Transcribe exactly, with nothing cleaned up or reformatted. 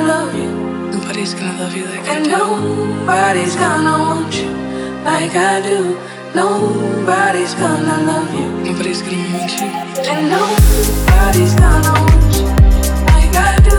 love you. Nobody's gonna love you like I And do. nobody's gonna want you like I do. Nobody's gonna love you. Nobody's gonna want you. And nobody's gonna want you like I do.